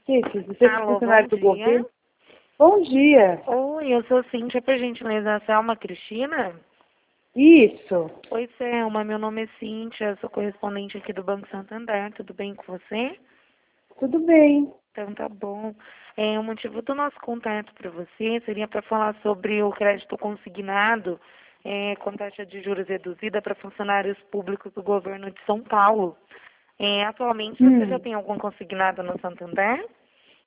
Esse, você é Alô, funcionário bom do dia. governo? Bom dia. Oi, eu sou Cíntia, por gentileza, Selma Cristina? Isso. Oi, Selma, meu nome é Cíntia, sou correspondente aqui do Banco Santander, tudo bem com você? Tudo bem. Então tá bom. O motivo do nosso contato para você seria para falar sobre o crédito consignado com taxa de juros reduzida para funcionários públicos do governo de São Paulo. Atualmente você já tem algum consignado no Santander?